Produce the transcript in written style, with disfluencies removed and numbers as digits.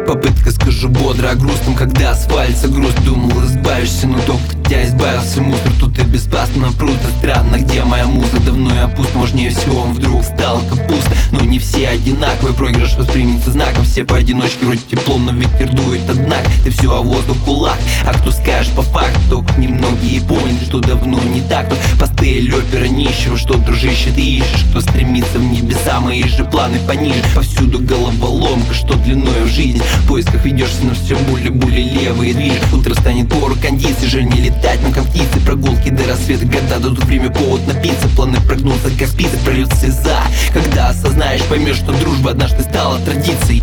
Попытка, скажу бодро, о грустном, когда свалится груз. Думал, избавишься, но только тебя избавился мусор. Тут и беспасно пруто, странно, где моя муза. Давно я пуст, важнее всего он вдруг стал капуста. Но не все одинаковые, проигрыш воспримется знаком. Все поодиночке, вроде тепло, но ветер дует, однако ты все, а воздух кулак. А кто скажет по факту, только немногие поняли, что давно не так. Тут пастель опера нищего, что, дружище, ты ищешь. Кто стремится в небеса, мои же планы пониже. Повсюду головоломка, что длиною в жизнь. В поисках ведешься, но все более левые движи. Утро станет пору кондиции, жаль не летать, но как птицы. Прогулки до рассвета, года дадут время повод напиться. Планы прогнутся, как спицы, прольется слеза. Когда осознаешь, поймешь, что дружба однажды стала традицией.